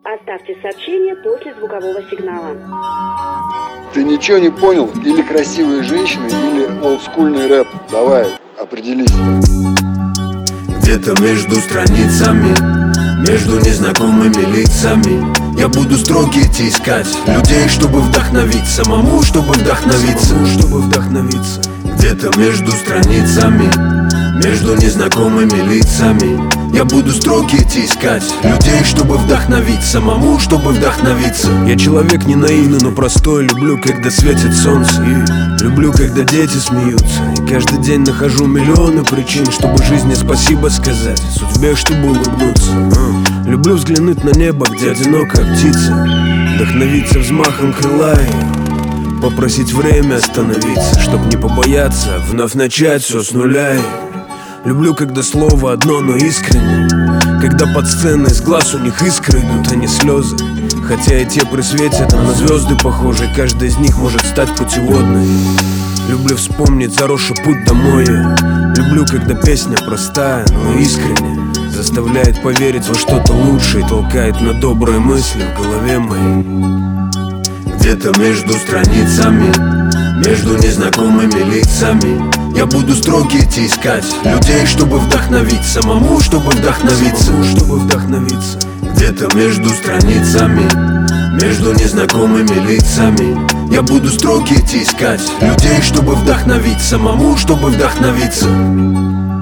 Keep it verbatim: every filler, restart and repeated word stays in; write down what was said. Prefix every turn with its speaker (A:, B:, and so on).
A: Оставьте сообщение после звукового сигнала.
B: Ты ничего не понял? Или красивые женщины, или олдскульный рэп. Давай, определись.
C: Где-то между страницами, между незнакомыми лицами я буду строки идти искать людей, чтобы вдохновить, самому, чтобы вдохновиться, самому, чтобы вдохновиться. Где-то между страницами, между незнакомыми лицами я буду строки идти искать людей, чтобы вдохновить, самому, чтобы вдохновиться. Я человек не наивный, но простой. Люблю, когда светит солнце, и люблю, когда дети смеются. И каждый день нахожу миллионы причин, чтобы жизни спасибо сказать, судьбе, чтобы улыбнуться. Люблю взглянуть на небо, где одинокая птица, вдохновиться взмахом крыла и попросить время остановиться, чтоб не побояться вновь начать все с нуля. Люблю, когда слово одно, но искренне, когда под сценой с глаз у них искры идут, а не слезы. Хотя и те при свете там на звезды похожи, каждая из них может стать путеводной. Люблю вспомнить заросший путь домой. Я люблю, когда песня простая, но искренне заставляет поверить во что-то лучшее, толкает на добрые мысли в голове моей. Где-то между страницами, между незнакомыми лицами я буду строки идти искать людей, чтобы вдохновить, самому, чтобы вдохновиться, самому, чтобы вдохновиться. Где-то между страницами, между незнакомыми лицами я буду строки идти искать людей, чтобы вдохновить, самому, чтобы вдохновиться.